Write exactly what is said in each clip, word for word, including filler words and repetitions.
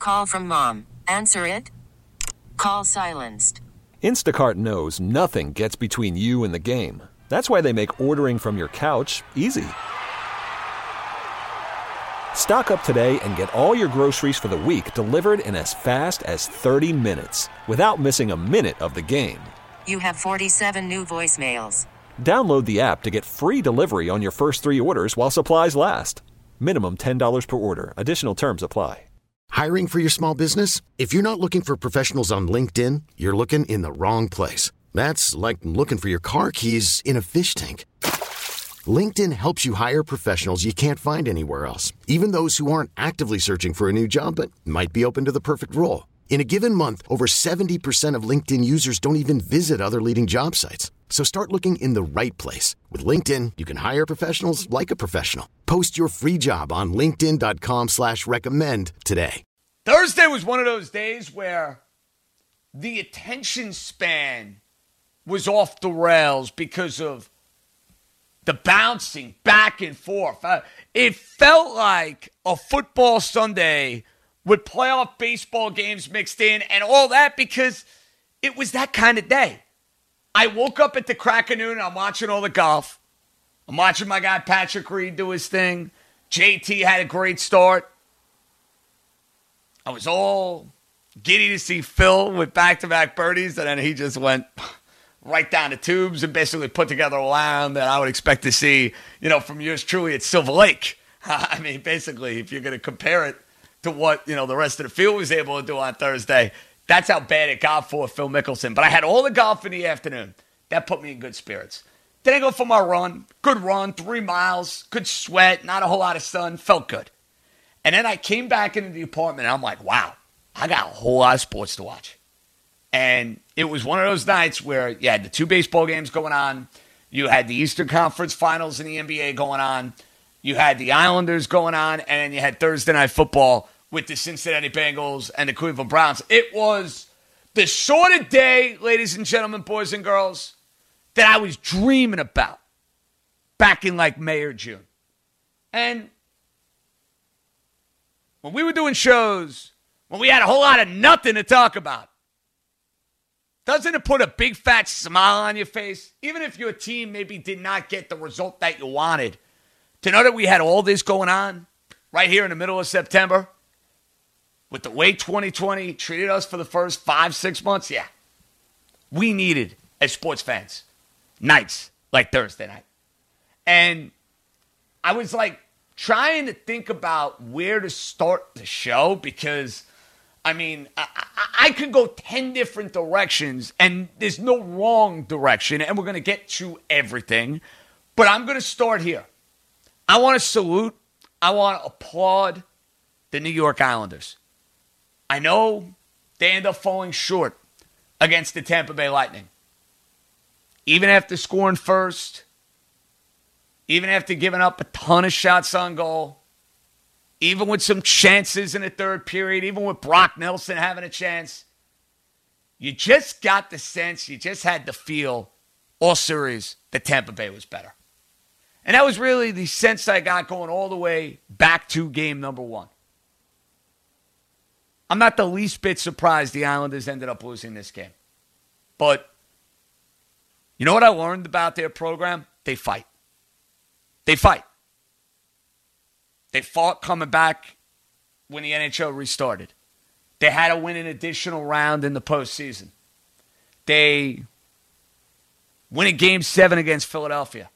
Call from mom. Answer it. Call silenced. Instacart knows nothing gets between you and the game. That's why they make ordering from your couch easy. Stock up today and get all your groceries for the week delivered in as fast as thirty minutes without missing a minute of the game. You have forty-seven new voicemails. Download the app to get free delivery on your first three orders while supplies last. Minimum ten dollars per order. Additional terms apply. Hiring for your small business? If you're not looking for professionals on LinkedIn, you're looking in the wrong place. That's like looking for your car keys in a fish tank. LinkedIn helps you hire professionals you can't find anywhere else, even those who aren't actively searching for a new job but might be open to the perfect role. In a given month, over seventy percent of LinkedIn users don't even visit other leading job sites. So start looking in the right place. With LinkedIn, you can hire professionals like a professional. Post your free job on linkedin.com slash recommend today. Thursday was one of those days where the attention span was off the rails because of the bouncing back and forth. Uh, it felt like a football Sunday with playoff baseball games mixed in and all that because it was that kind of day. I woke up at the crack of noon and I'm watching all the golf. I'm watching my guy Patrick Reed do his thing. J T had a great start. I was all giddy to see Phil with back-to-back birdies, and then he just went right down the tubes and basically put together a round that I would expect to see, you know, from yours truly at Silver Lake. I mean, basically, if you're going to compare it to what, you know, the rest of the field was able to do on Thursday, that's how bad it got for Phil Mickelson. But I had all the golf in the afternoon. That put me in good spirits. Then I go for my run. Good run, three miles, good sweat, not a whole lot of sun, felt good. And then I came back into the apartment, and I'm like, wow, I got a whole lot of sports to watch. And it was one of those nights where you had the two baseball games going on. You had the Eastern Conference Finals in the N B A going on. You had the Islanders going on. And then you had Thursday Night Football with the Cincinnati Bengals and the Cleveland Browns. It was the sort of day, ladies and gentlemen, boys and girls, that I was dreaming about back in like May or June. And when we were doing shows, when we had a whole lot of nothing to talk about, doesn't it put a big fat smile on your face? Even if your team maybe did not get the result that you wanted, to know that we had all this going on right here in the middle of September, with the way twenty twenty treated us for the first five, six months, yeah. We needed, as sports fans, nights like Thursday night. And I was like trying to think about where to start the show because, I mean, I, I, I could go ten different directions and there's no wrong direction and we're going to get to everything. But I'm going to start here. I want to salute, I want to applaud the New York Islanders. I know they end up falling short against the Tampa Bay Lightning. Even after scoring first, even after giving up a ton of shots on goal, even with some chances in the third period, even with Brock Nelson having a chance, you just got the sense, you just had the feel all series that Tampa Bay was better. And that was really the sense I got going all the way back to game number one. I'm not the least bit surprised the Islanders ended up losing this game. But you know what I learned about their program? They fight. They fight. They fought coming back when the N H L restarted. They had to win an additional round in the postseason. They win a game seven against Philadelphia.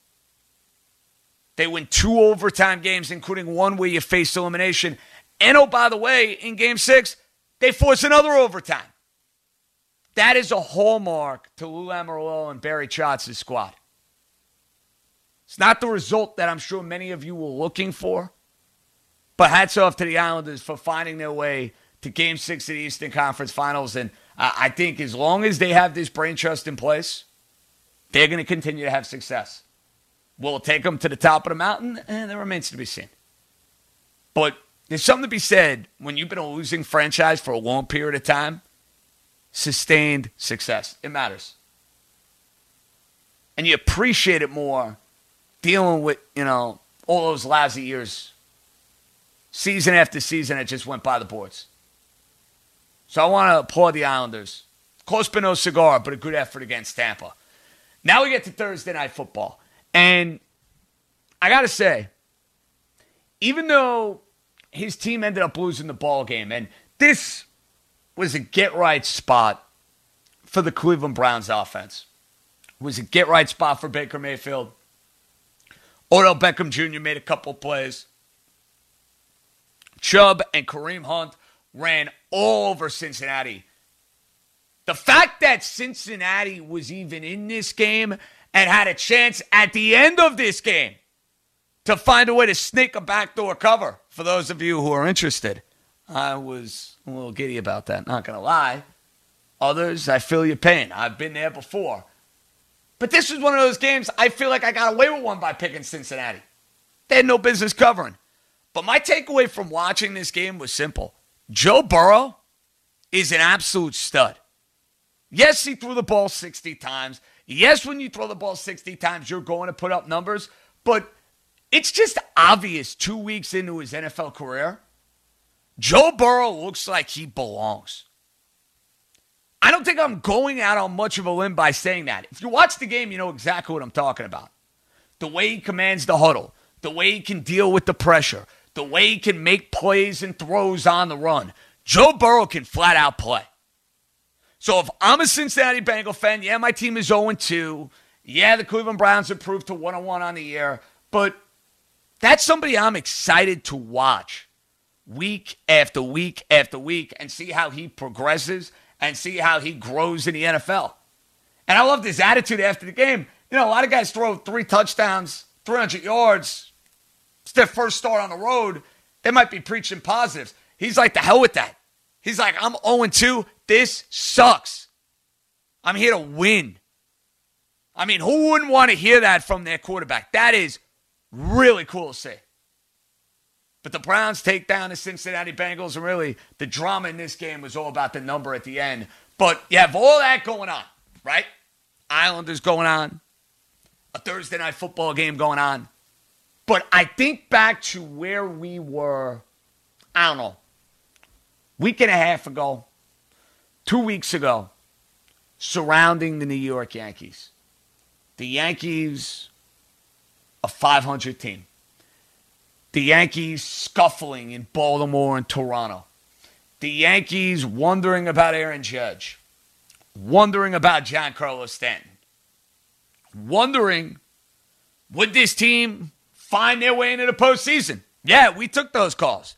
They win two overtime games, including one where you faced elimination. And, oh, by the way, in game six, they force another overtime. That is a hallmark to Lou Lamoriello and Barry Trotz's squad. It's not the result that I'm sure many of you were looking for, but hats off to the Islanders for finding their way to game six of the Eastern Conference Finals. And I think as long as they have this brain trust in place, they're going to continue to have success. Will it take them to the top of the mountain? Eh, that remains to be seen. But there's something to be said when you've been a losing franchise for a long period of time. Sustained success. It matters. And you appreciate it more dealing with, you know, all those lousy years. Season after season, it just went by the boards. So I want to applaud the Islanders. Close but no cigar, but a good effort against Tampa. Now we get to Thursday Night Football. And I got to say, even though his team ended up losing the ball game, and this was a get-right spot for the Cleveland Browns offense. It was a get-right spot for Baker Mayfield. Odell Beckham Junior made a couple plays. Chubb and Kareem Hunt ran all over Cincinnati. The fact that Cincinnati was even in this game and had a chance at the end of this game to find a way to sneak a backdoor cover, for those of you who are interested, I was a little giddy about that, not going to lie. Others, I feel your pain. I've been there before. But this was one of those games I feel like I got away with one by picking Cincinnati. They had no business covering. But my takeaway from watching this game was simple. Joe Burrow is an absolute stud. Yes, he threw the ball sixty times. Yes, when you throw the ball sixty times, you're going to put up numbers. But it's just obvious two weeks into his N F L career, Joe Burrow looks like he belongs. I don't think I'm going out on much of a limb by saying that. If you watch the game, you know exactly what I'm talking about. The way he commands the huddle, the way he can deal with the pressure, the way he can make plays and throws on the run. Joe Burrow can flat out play. So if I'm a Cincinnati Bengal fan, yeah, my team is oh and two. Yeah, the Cleveland Browns improved to one and one on the year. But that's somebody I'm excited to watch week after week after week and see how he progresses and see how he grows in the N F L. And I loved his attitude after the game. You know, a lot of guys throw three touchdowns, three hundred yards. It's their first start on the road. They might be preaching positives. He's like, the hell with that. He's like, I'm oh and two. This sucks. I'm here to win. I mean, who wouldn't want to hear that from their quarterback? That is really cool to see. But the Browns take down the Cincinnati Bengals, and really the drama in this game was all about the number at the end. But you have all that going on, right? Islanders going on. A Thursday Night Football game going on. But I think back to where we were, I don't know, week and a half ago, two weeks ago, surrounding the New York Yankees. The Yankees, a five hundred team. The Yankees scuffling in Baltimore and Toronto. The Yankees wondering about Aaron Judge. Wondering about Giancarlo Stanton. Wondering, would this team find their way into the postseason? Yeah, we took those calls.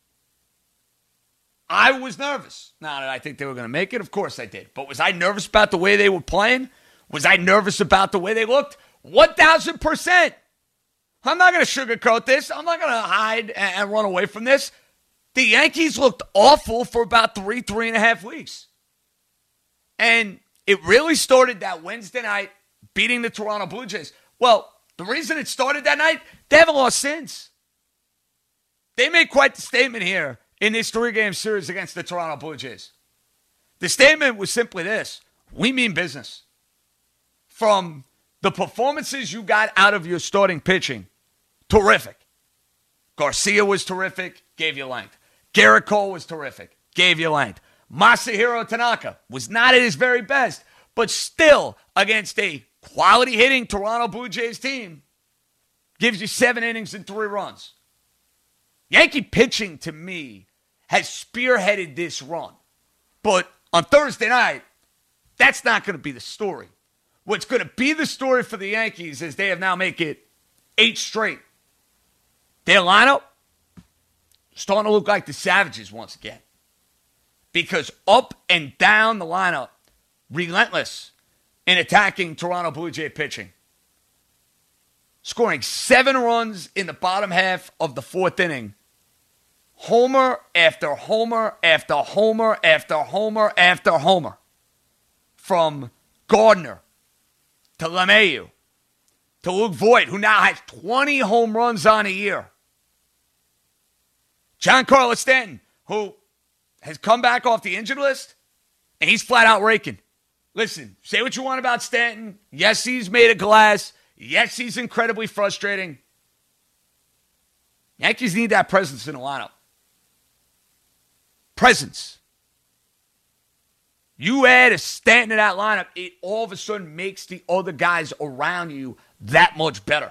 I was nervous. Now, did I think they were going to make it? Of course I did. But was I nervous about the way they were playing? Was I nervous about the way they looked? one thousand percent. I'm not going to sugarcoat this. I'm not going to hide and run away from this. The Yankees looked awful for about three, three and a half weeks. And it really started that Wednesday night beating the Toronto Blue Jays. Well, the reason it started that night, they haven't lost since. They made quite the statement here in this three-game series against the Toronto Blue Jays. The statement was simply this: we mean business. From the performances you got out of your starting pitching, terrific. Garcia was terrific, gave you length. Garrett Cole was terrific, gave you length. Masahiro Tanaka was not at his very best, but still, against a quality hitting Toronto Blue Jays team, gives you seven innings and three runs. Yankee pitching, to me, has spearheaded this run. But on Thursday night, that's not going to be the story. What's going to be the story for the Yankees is they have now made it eight straight. Their lineup starting to look like the Savages once again. Because up and down the lineup, relentless in attacking Toronto Blue Jay pitching. Scoring seven runs in the bottom half of the fourth inning. Homer after homer after homer after homer after homer. From Gardner to LeMahieu to Luke Voigt, who now has twenty home runs on a year. Giancarlo Stanton, who has come back off the injured list, and he's flat out raking. Listen, say what you want about Stanton. Yes, he's made of glass. Yes, he's incredibly frustrating. Yankees need that presence in the lineup. Presence. You add a Stanton to that lineup, it all of a sudden makes the other guys around you that much better.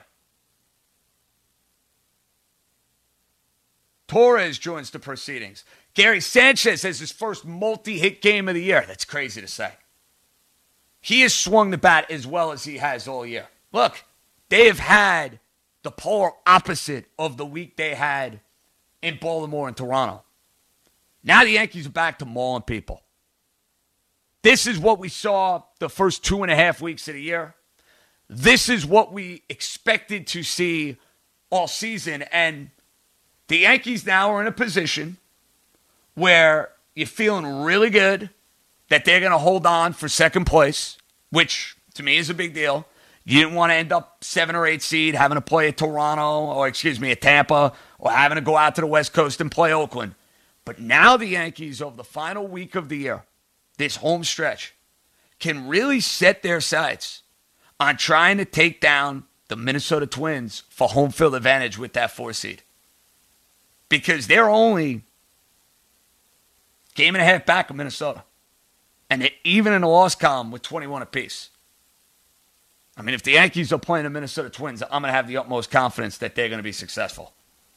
Torres joins the proceedings. Gary Sanchez has his first multi-hit game of the year. That's crazy to say. He has swung the bat as well as he has all year. Look, they have had the polar opposite of the week they had in Baltimore and Toronto. Now the Yankees are back to mauling people. This is what we saw the first two and a half weeks of the year. This is what we expected to see all season. And the Yankees now are in a position where you're feeling really good that they're going to hold on for second place, which to me is a big deal. You didn't want to end up seven or eight seed, having to play at Toronto, or excuse me, at Tampa, or having to go out to the West Coast and play Oakland. But now the Yankees, over the final week of the year, this home stretch, can really set their sights on trying to take down the Minnesota Twins for home field advantage with that four seed. Because they're only game and a half back of Minnesota. And they're even in the loss column with twenty-one apiece. I mean, if the Yankees are playing the Minnesota Twins, I'm going to have the utmost confidence that they're going to be successful.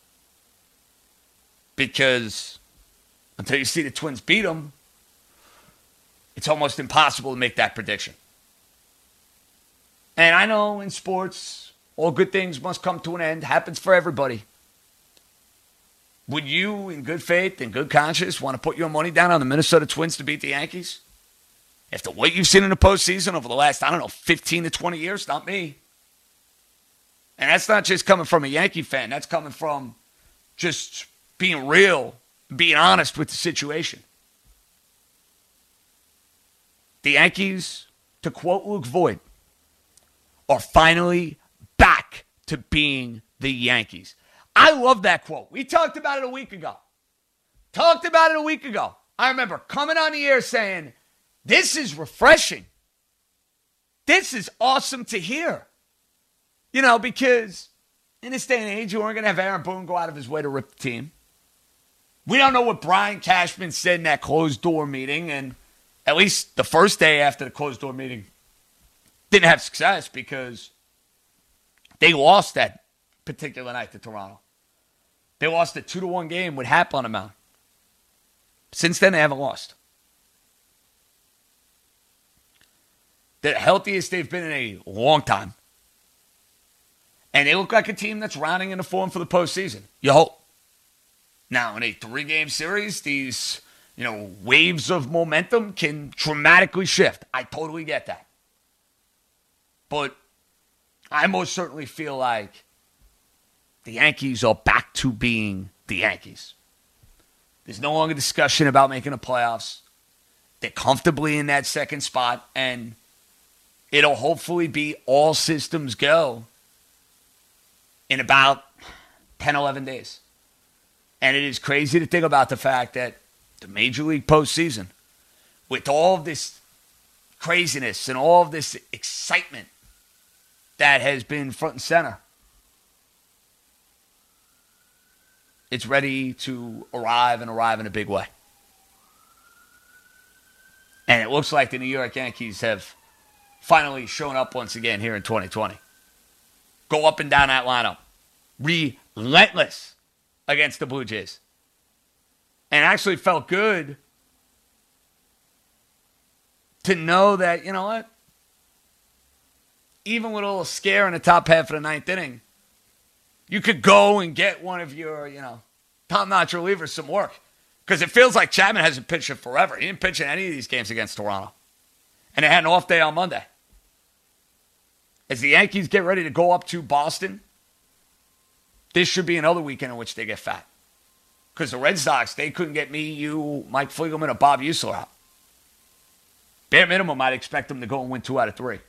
Because until you see the Twins beat them, it's almost impossible to make that prediction. And I know in sports, all good things must come to an end. Happens for everybody. Would you, in good faith and good conscience, want to put your money down on the Minnesota Twins to beat the Yankees? After what you've seen in the postseason over the last, I don't know, fifteen to twenty years, not me. And that's not just coming from a Yankee fan. That's coming from just being real, being honest with the situation. The Yankees, to quote Luke Voigt, are finally back to being the Yankees. I love that quote. We talked about it a week ago. Talked about it a week ago. I remember coming on the air saying, this is refreshing. This is awesome to hear. You know, because in this day and age, you weren't going to have Aaron Boone go out of his way to rip the team. We don't know what Brian Cashman said in that closed-door meeting, and at least the first day after the closed-door meeting didn't have success because they lost that particular night to Toronto. They lost a two to one game with Happ on the mound. Since then, they haven't lost. The healthiest they've been in a long time. And they look like a team that's rounding into form for the postseason. You hope. Now, in a three-game series, these, you know, waves of momentum can dramatically shift. I totally get that. But I most certainly feel like the Yankees are back to being the Yankees. There's no longer discussion about making the playoffs. They're comfortably in that second spot, and it'll hopefully be all systems go in about ten, eleven days. And it is crazy to think about the fact that the Major League postseason, with all of this craziness and all of this excitement that has been front and center, it's ready to arrive and arrive in a big way. And it looks like the New York Yankees have finally shown up once again here in twenty twenty. Go up and down that lineup. Relentless against the Blue Jays. And actually felt good to know that, you know what? Even with a little scare in the top half of the ninth inning, you could go and get one of your, you know, top-notch relievers some work. Because it feels like Chapman hasn't pitched in forever. He didn't pitch in any of these games against Toronto. And they had an off day on Monday. As the Yankees get ready to go up to Boston, this should be another weekend in which they get fat. Because the Red Sox, they couldn't get me, you, Mike Fliegelman, or Bob Uecker out. Bare minimum, I'd expect them to go and win two out of three.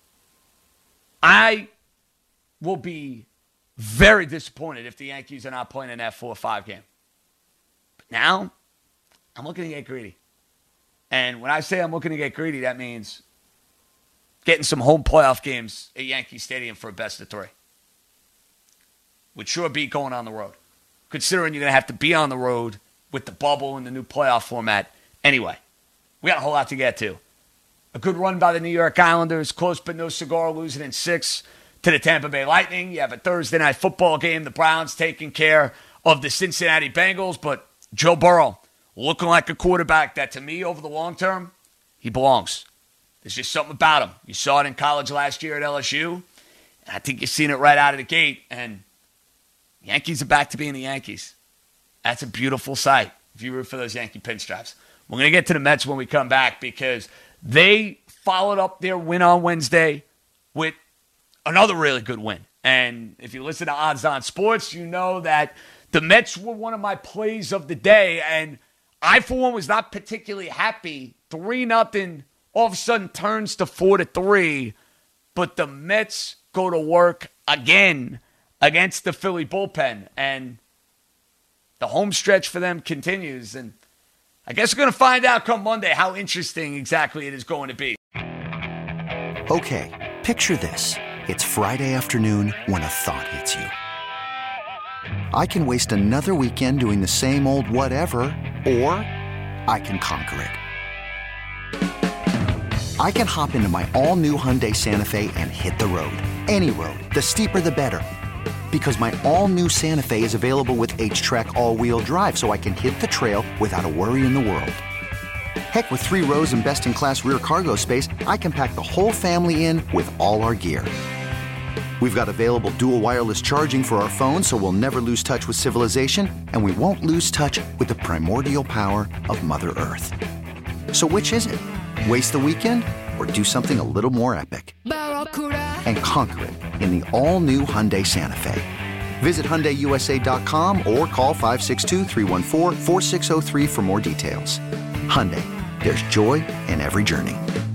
I will be very disappointed if the Yankees are not playing in that four five game. But now, I'm looking to get greedy. And when I say I'm looking to get greedy, that means getting some home playoff games at Yankee Stadium for a best of three. Would sure beat going on the road, considering you're going to have to be on the road with the bubble and the new playoff format anyway. We got a whole lot to get to. A good run by the New York Islanders, close but no cigar, losing in six to the Tampa Bay Lightning. You have a Thursday night football game. The Browns taking care of the Cincinnati Bengals, but Joe Burrow looking like a quarterback that, to me, over the long term, he belongs. There's just something about him. You saw it in college last year at L S U, and I think you've seen it right out of the gate. And Yankees are back to being the Yankees. That's a beautiful sight if you root for those Yankee pinstripes. We're going to get to the Mets when we come back because they followed up their win on Wednesday with another really good win. And if you listen to Odds On Sports, you know that the Mets were one of my plays of the day. And I, for one, was not particularly happy. three nothing all of a sudden turns to four to three. But the Mets go to work again against the Philly bullpen. And the home stretch for them continues. And I guess we're going to find out come Monday how interesting exactly it is going to be. Okay, picture this. It's Friday afternoon when a thought hits you. I can waste another weekend doing the same old whatever, or I can conquer it. I can hop into my all-new Hyundai Santa Fe and hit the road. Any road. The steeper, the better. Because my all-new Santa Fe is available with H-Track all-wheel drive, so I can hit the trail without a worry in the world. Heck, with three rows and best-in-class rear cargo space, I can pack the whole family in with all our gear. We've got available dual wireless charging for our phones, so we'll never lose touch with civilization, and we won't lose touch with the primordial power of Mother Earth. So which is it? Waste the weekend or do something a little more epic? And conquer it in the all-new Hyundai Santa Fe. Visit Hyundai U S A dot com or call five six two, three one four, four six zero three for more details. Hyundai, there's joy in every journey.